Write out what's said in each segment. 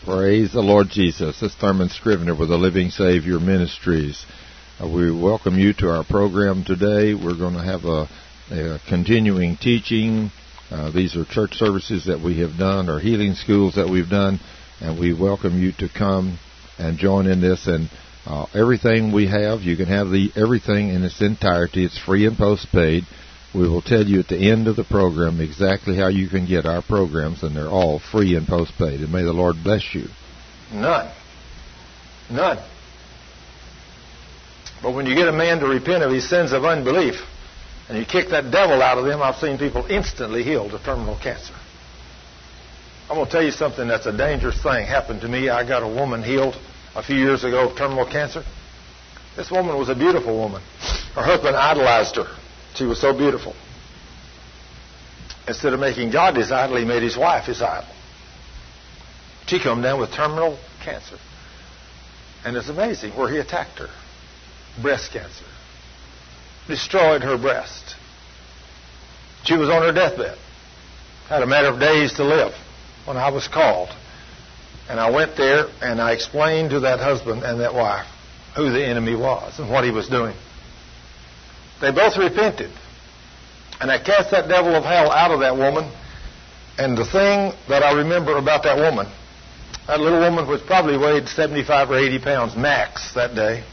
Praise the Lord Jesus. This is Thurman Scrivener with the Living Savior Ministries. We welcome you to our program today. We're going to have a continuing teaching. These are church services that we have done, or healing schools that we've done, and we welcome you to come and join in this. And everything we have, you can have everything in its entirety. It's free and postpaid. We will tell you at the end of the program exactly how you can get our programs, and they're all free and postpaid. And may the Lord bless you. None. But when you get a man to repent of his sins of unbelief, and you kick that devil out of them, I've seen people instantly healed of terminal cancer. I'm going to tell you something that's a dangerous thing happened to me. I got a woman healed a few years ago of terminal cancer. This woman was a beautiful woman. Her husband idolized her. She was so beautiful. Instead of making God his idol, he made his wife his idol. She come down with terminal cancer. And it's amazing where he attacked her. Breast cancer. Destroyed her breast. She was on her deathbed. Had a matter of days to live when I was called. And I went there and I explained to that husband and that wife who the enemy was and what he was doing. They both repented. And I cast that devil of hell out of that woman. And the thing that I remember about that woman, that little woman was probably weighed 75 or 80 pounds max that day.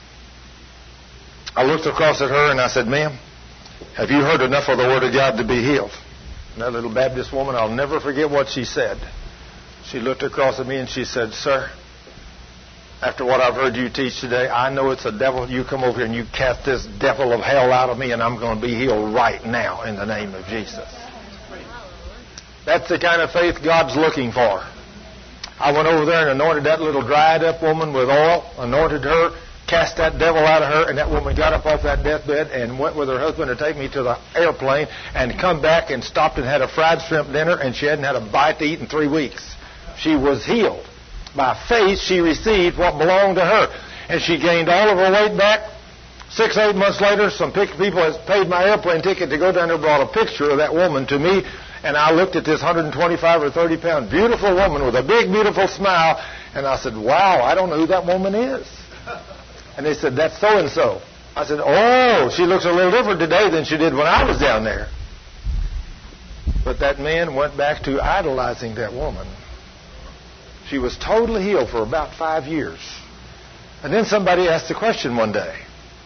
I looked across at her and I said, "Ma'am, have you heard enough of the Word of God to be healed?" And that little Baptist woman, I'll never forget what she said. She looked across at me and she said, "Sir, after what I've heard you teach today, I know it's a devil. You come over here and you cast this devil of hell out of me, and I'm going to be healed right now in the name of Jesus." That's the kind of faith God's looking for. I went over there and anointed that little dried up woman with oil, anointed her, cast that devil out of her, and that woman got up off that deathbed and went with her husband to take me to the airplane and come back and stopped and had a fried shrimp dinner, and she hadn't had a bite to eat in 3 weeks. She was healed. By faith, she received what belonged to her. And she gained all of her weight back. 6, 8 months later, some people had paid my airplane ticket to go down there and brought a picture of that woman to me. And I looked at this 125 or 30 pound beautiful woman with a big, beautiful smile. And I said, "Wow, I don't know who that woman is." And they said, "That's so-and-so." I said, "Oh, she looks a little different today than she did when I was down there." But that man went back to idolizing that woman. She was totally healed for about 5 years. And then somebody asked the question one day,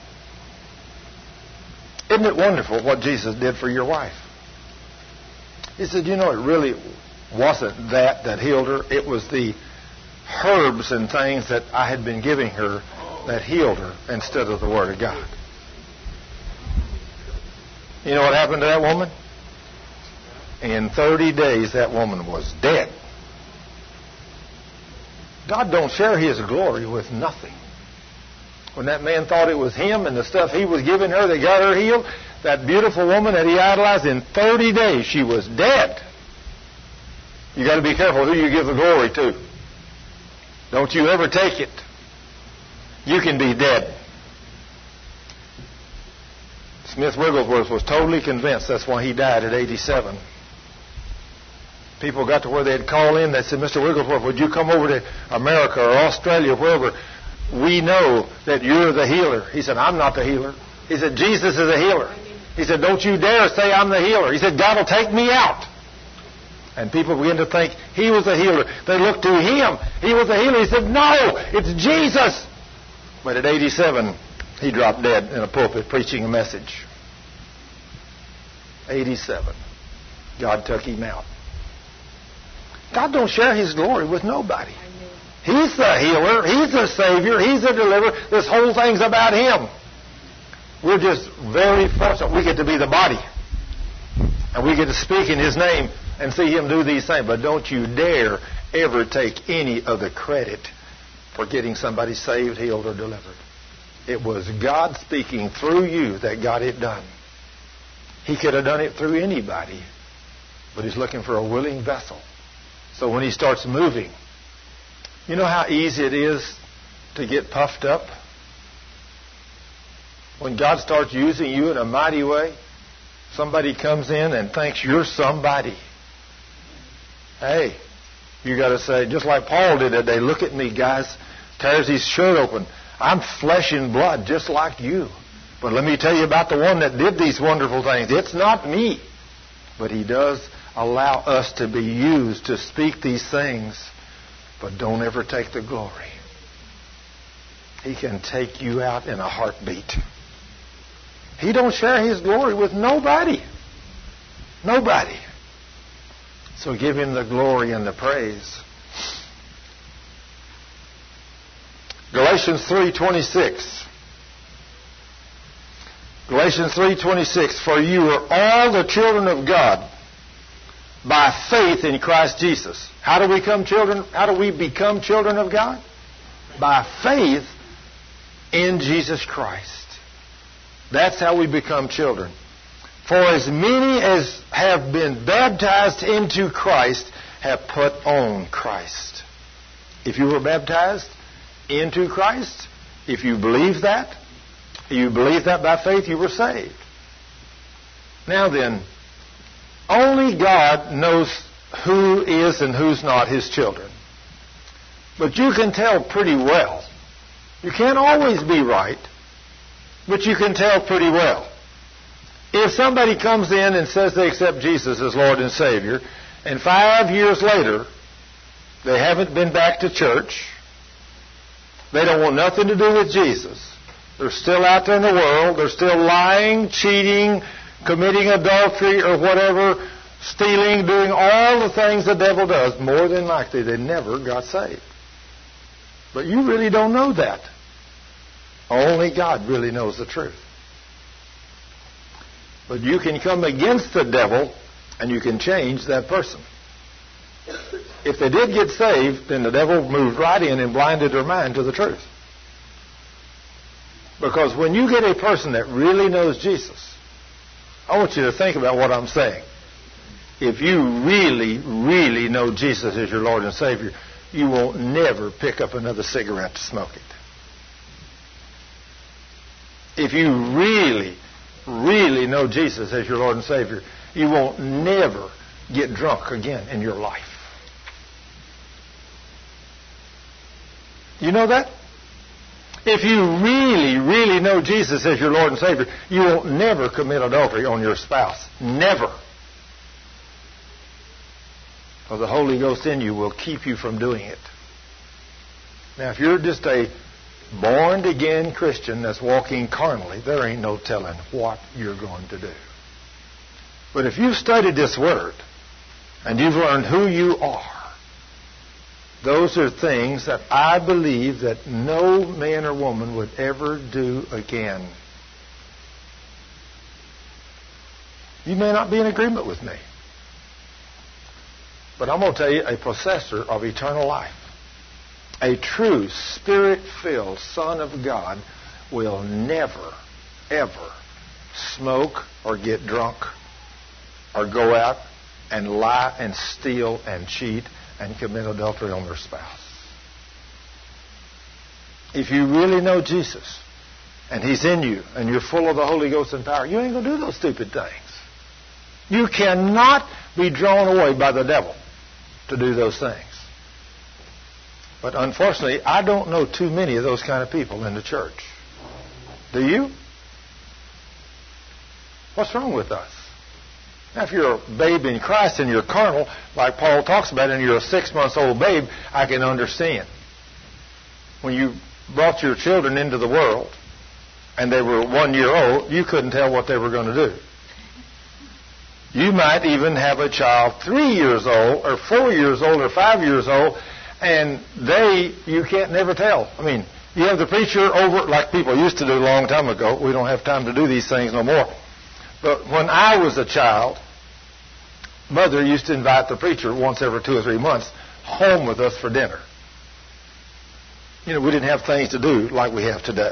"Isn't it wonderful what Jesus did for your wife?" He said, "You know, it really wasn't that healed her. It was the herbs and things that I had been giving her that healed her instead of the Word of God." You know what happened to that woman? In 30 days, that woman was dead. God don't share His glory with nothing. When that man thought it was him and the stuff he was giving her that got her healed, that beautiful woman that he idolized, in 30 days she was dead. You got to be careful who you give the glory to. Don't you ever take it. You can be dead. Smith Wigglesworth was totally convinced that's why he died at 87. People got to where they'd call in. They said, "Mr. Wigglesworth, would you come over to America or Australia, wherever? We know that you're the healer." He said, "I'm not the healer." He said, "Jesus is a healer." He said, "Don't you dare say I'm the healer." He said, "God will take me out." And people began to think he was a healer. They looked to him. He was a healer. He said, "No, it's Jesus." But at 87, he dropped dead in a pulpit preaching a message. 87. God took him out. God don't share His glory with nobody. He's the healer. He's the Savior. He's the deliverer. This whole thing's about Him. We're just very fortunate. We get to be the body. And we get to speak in His name and see Him do these things. But don't you dare ever take any of the credit for getting somebody saved, healed, or delivered. It was God speaking through you that got it done. He could have done it through anybody. But He's looking for a willing vessel. So when He starts moving, you know how easy it is to get puffed up? When God starts using you in a mighty way, somebody comes in and thinks you're somebody. Hey, You got to say, just like Paul did that day, look at me, guys. Tears his shirt open. I'm flesh and blood, just like you. But let me tell you about the one that did these wonderful things. It's not me. But he does allow us to be used to speak these things. But don't ever take the glory. He can take you out in a heartbeat. He don't share his glory with nobody. Nobody. So give him the glory and the praise. Galatians 3:26. Galatians 3:26. For you are all the children of God by faith in Christ Jesus. How do we become children? How do we become children of God? By faith in Jesus Christ. That's how we become children. For as many as have been baptized into Christ have put on Christ. If you were baptized into Christ, if you believe that by faith, you were saved. Now then, only God knows who is and who's not his children. But you can tell pretty well. You can't always be right, but you can tell pretty well. If somebody comes in and says they accept Jesus as Lord and Savior, and 5 years later, they haven't been back to church, they don't want nothing to do with Jesus, they're still out there in the world, they're still lying, cheating, committing adultery or whatever, stealing, doing all the things the devil does, more than likely they never got saved. But you really don't know that. Only God really knows the truth. But you can come against the devil and you can change that person. If they did get saved, then the devil moved right in and blinded their mind to the truth. Because when you get a person that really knows Jesus, I want you to think about what I'm saying. If you really, really know Jesus as your Lord and Savior, you won't never pick up another cigarette to smoke it. If you really, really know Jesus as your Lord and Savior, you won't never get drunk again in your life. You know that? If you really, really know Jesus as your Lord and Savior, you won't never commit adultery on your spouse. Never. For the Holy Ghost in you will keep you from doing it. Now, if you're just a born-again Christian that's walking carnally, there ain't no telling what you're going to do. But if you've studied this Word and you've learned who you are, those are things that I believe that no man or woman would ever do again. You may not be in agreement with me, but I'm going to tell you, a possessor of eternal life, a true Spirit-filled Son of God will never, ever smoke or get drunk or go out and lie and steal and cheat and commit adultery on their spouse. If you really know Jesus and He's in you and you're full of the Holy Ghost and power, you ain't going to do those stupid things. You cannot be drawn away by the devil to do those things. But unfortunately, I don't know too many of those kind of people in the church. Do you? What's wrong with us? Now, if you're a babe in Christ and you're carnal, like Paul talks about, and you're a 6-month-old babe, I can understand. When you brought your children into the world and they were 1 year old, you couldn't tell what they were going to do. You might even have a child 3 years old or 4 years old or 5 years old, and you can't never tell. I mean, you have the preacher over, like people used to do a long time ago. We don't have time to do these things no more. But when I was a child, Mother used to invite the preacher once every 2 or 3 months home with us for dinner. You know, we didn't have things to do like we have today.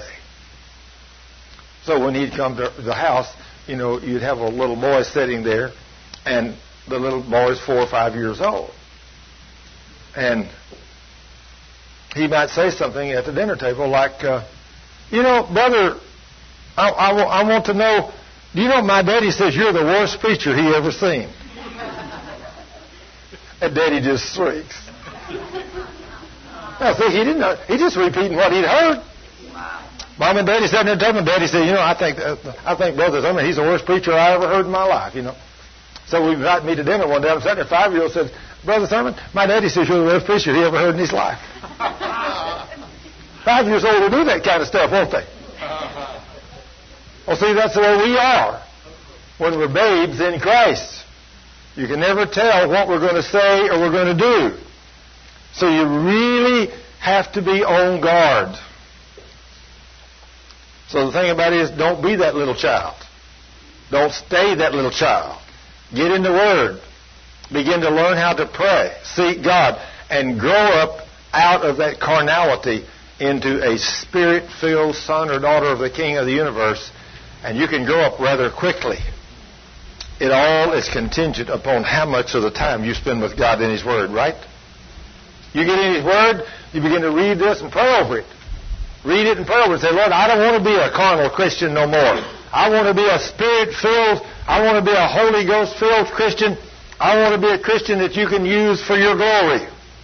So when he'd come to the house, you know, you'd have a little boy sitting there, and the little boy's 4 or 5 years old. And he might say something at the dinner table like, you know, brother, I want to know, do you know my daddy says you're the worst preacher he ever seen? And Daddy just shrieks. Now, see, he didn't know. He just repeating what he'd heard. Mom and Daddy sat there and told me. Daddy said, I think Brother Thurman, he's the worst preacher I ever heard in my life, So we invited me to dinner one day. I'm sitting there, 5-year-old said, Brother Thurman, my daddy says you're the worst preacher he ever heard in his life. 5 years old will do that kind of stuff, won't they? Well, see, that's the way we are when we're babes in Christ. You can never tell what we're going to say or we're going to do. So you really have to be on guard. So the thing about it is, don't be that little child. Don't stay that little child. Get in the Word. Begin to learn how to pray. Seek God. And grow up out of that carnality into a Spirit-filled son or daughter of the King of the universe. And you can grow up rather quickly. It all is contingent upon how much of the time you spend with God in His Word, right? You get in His Word, you begin to read this and pray over it. Read it and pray over it and say, Lord, I don't want to be a carnal Christian no more. I want to be a Spirit-filled, I want to be a Holy Ghost-filled Christian. I want to be a Christian that you can use for your glory.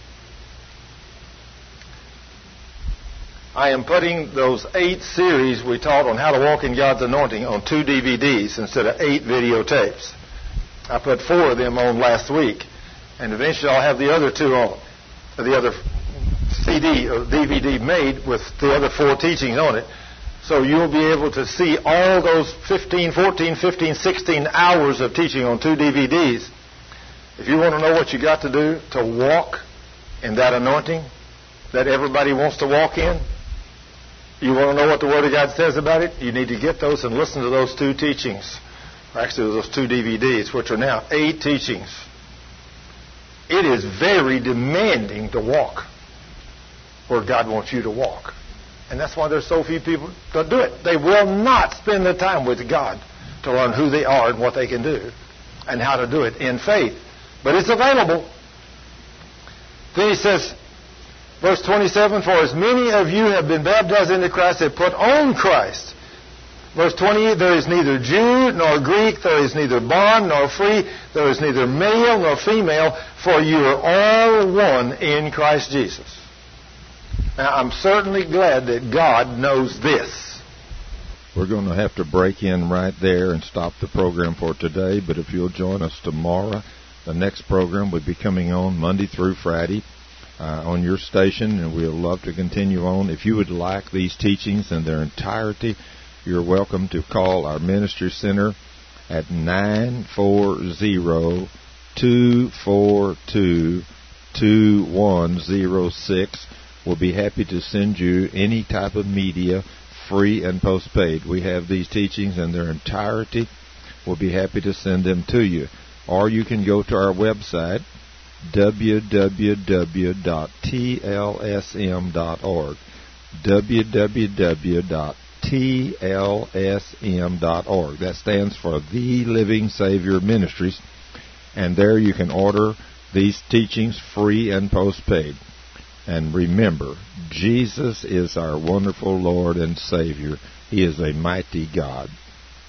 I am putting those 8 series we taught on how to walk in God's anointing on 2 DVDs instead of 8 videotapes. I put 4 of them on last week, and eventually I'll have the other 2 on, the other CD or DVD made with the other 4 teachings on it. So you'll be able to see all those 15, 16 hours of teaching on 2 DVDs. If you want to know what you got to do to walk in that anointing that everybody wants to walk in, you want to know what the Word of God says about it, you need to get those and listen to those 2 teachings. Actually, those 2 DVDs, which are now 8 teachings. It is very demanding to walk where God wants you to walk. And that's why there's so few people that do it. They will not spend the time with God to learn who they are and what they can do and how to do it in faith. But it's available. Then he says, verse 27, for as many of you have been baptized into Christ, have put on Christ. Verse 28, there is neither Jew nor Greek, there is neither bond nor free, there is neither male nor female, for you are all one in Christ Jesus. Now, I'm certainly glad that God knows this. We're going to have to break in right there and stop the program for today, but if you'll join us tomorrow, the next program will be coming on Monday through Friday on your station, and we'll love to continue on. If you would like these teachings in their entirety, you're welcome to call our ministry center at 940-242-2106. We'll be happy to send you any type of media, free and postpaid. We have these teachings in their entirety. We'll be happy to send them to you. Or you can go to our website, www.tlsm.org. www.tlsm.org. That stands for The Living Savior Ministries. And there you can order these teachings free and postpaid. And remember, Jesus is our wonderful Lord and Savior. He is a mighty God.